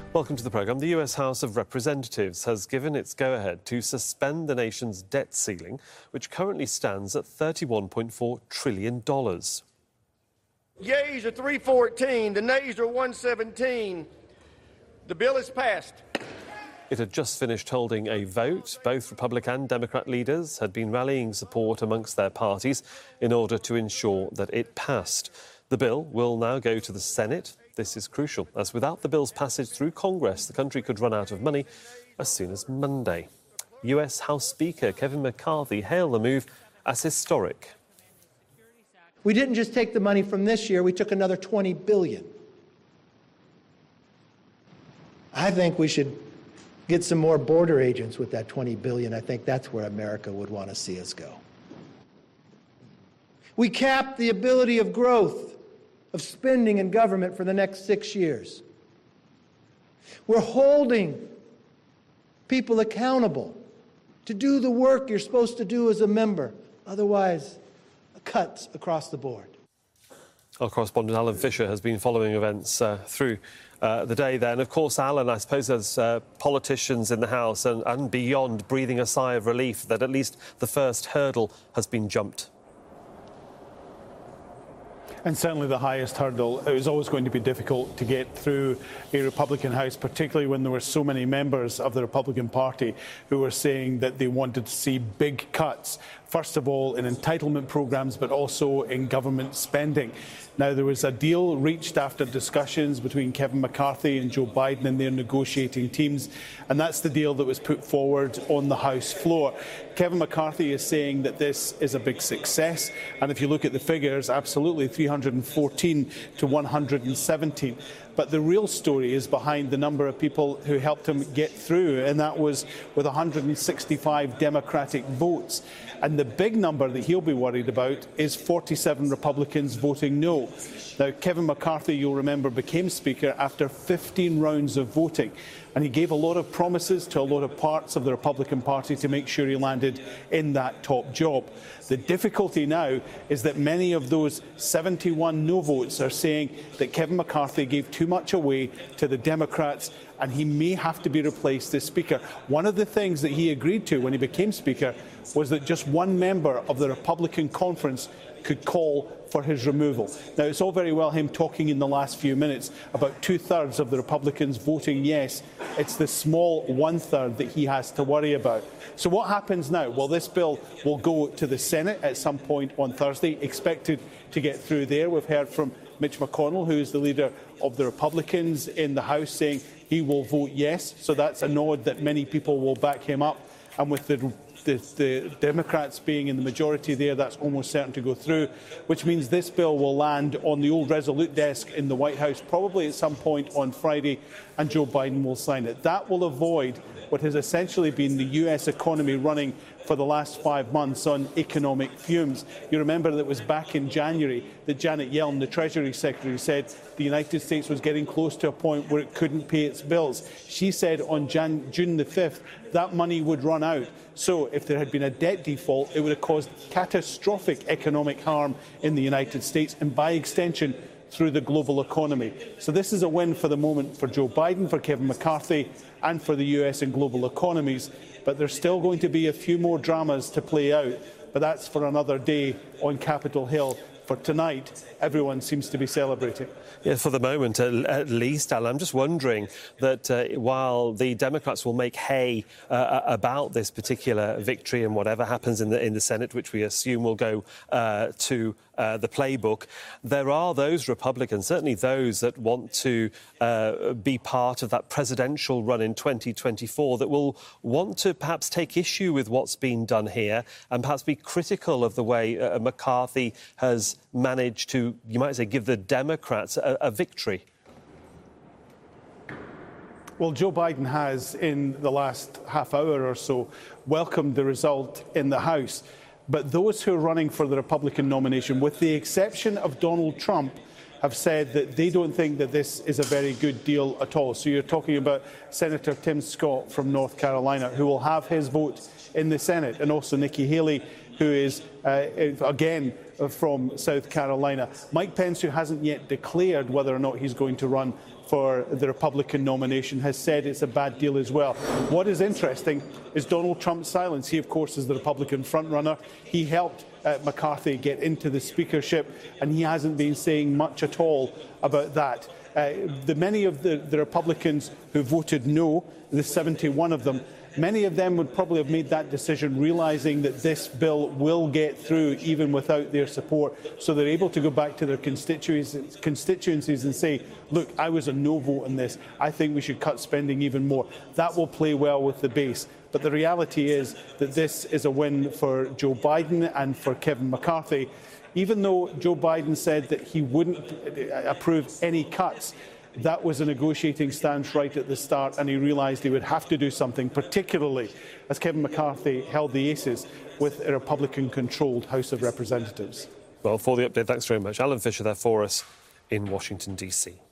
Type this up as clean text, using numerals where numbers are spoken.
Welcome to the programme. The US House of Representatives has given its go-ahead to suspend the nation's debt ceiling, which currently stands at $31.4 trillion. Yeas are 314, the nays are 117. The bill is passed. It had just finished holding a vote. Both Republican and Democrat leaders had been rallying support amongst their parties in order to ensure that it passed. The bill will now go to the Senate. This is crucial, as without the bill's passage through Congress, the country could run out of money as soon as Monday. US House Speaker Kevin McCarthy hailed the move as historic. We didn't just take the money from this year, we took another $20 billion. I think we should get some more border agents with that $20 billion. I think that's where America would want to see us go. We capped the ability of growth of spending in government for the next 6 years. We're holding people accountable to do the work you're supposed to do as a member. Otherwise, cuts across the board. Our correspondent Alan Fisher has been following events through the day there. And of course, Alan, I suppose as politicians in the House and beyond breathing a sigh of relief that at least the first hurdle has been jumped. And certainly the highest hurdle. It was always going to be difficult to get through a Republican House, particularly when there were so many members of the Republican Party who were saying that they wanted to see big cuts, first of all in entitlement programmes, but also in government spending. Now, there was a deal reached after discussions between Kevin McCarthy and Joe Biden and their negotiating teams, and that's the deal that was put forward on the House floor. Kevin McCarthy is saying that this is a big success, and if you look at the figures, absolutely 314 to 117. But the real story is behind the number of people who helped him get through, and that was with 165 Democratic votes. And the big number that he'll be worried about is 47 Republicans voting no. Now, Kevin McCarthy, you'll remember, became Speaker after 15 rounds of voting. And he gave a lot of promises to a lot of parts of the Republican Party to make sure he landed in that top job. The difficulty now is that many of those 71 no votes are saying that Kevin McCarthy gave too much away to the Democrats and he may have to be replaced as Speaker. One of the things that he agreed to when he became Speaker was that just one member of the Republican conference could call for his removal. Now, it's all very well him talking in the last few minutes about 2/3 of the Republicans voting yes. It's the small 1/3 that he has to worry about. So what happens now? Well, this bill will go to the Senate at some point on Thursday, expected to get through there. We've heard from Mitch McConnell, who is the leader of the Republicans in the House, saying he will vote yes. So that's a nod that many people will back him up. And with the Democrats being in the majority there, that's almost certain to go through, which means this bill will land on the old Resolute desk in the White House probably at some point on Friday, and Joe Biden will sign it. That will avoid what has essentially been the US economy running for the last 5 months on economic fumes. You remember that it was back in January that Janet Yellen, the Treasury Secretary, said the United States was getting close to a point where it couldn't pay its bills. She said on June the 5th that money would run out. So if there had been a debt default, it would have caused catastrophic economic harm in the United States and, by extension, through the global economy. So this is a win for the moment for Joe Biden, for Kevin McCarthy and for the US and global economies. But there's still going to be a few more dramas to play out. But that's for another day on Capitol Hill. For tonight, everyone seems to be celebrating. Yeah, for the moment, at least, Alan. I'm just wondering that while the Democrats will make hay about this particular victory and whatever happens in the Senate, which we assume will go to the playbook, there are those Republicans, certainly those that want to be part of that presidential run in 2024, that will want to perhaps take issue with what's been done here and perhaps be critical of the way McCarthy has managed to, you might say, give the Democrats a victory. Well, Joe Biden has, in the last half hour or so, welcomed the result in the House. But those who are running for the Republican nomination, with the exception of Donald Trump, have said that they don't think that this is a very good deal at all. So you're talking about Senator Tim Scott from North Carolina, who will have his vote in the Senate, and also Nikki Haley, who is, again, from South Carolina. Mike Pence, who hasn't yet declared whether or not he's going to run for the Republican nomination, has said it's a bad deal as well. What is interesting is Donald Trump's silence. He, of course, is the Republican frontrunner. He helped McCarthy get into the speakership, and he hasn't been saying much at all about that. Many of the Republicans who voted no, the 71 of them, many of them would probably have made that decision realising that this bill will get through even without their support. So they're able to go back to their constituencies and say, look, I was a no vote on this. I think we should cut spending even more. That will play well with the base. But the reality is that this is a win for Joe Biden and for Kevin McCarthy. Even though Joe Biden said that he wouldn't approve any cuts, that was a negotiating stance right at the start, and he realised he would have to do something, particularly as Kevin McCarthy held the aces with a Republican-controlled House of Representatives. Well, for the update, thanks very much. Alan Fisher there for us in Washington, D.C.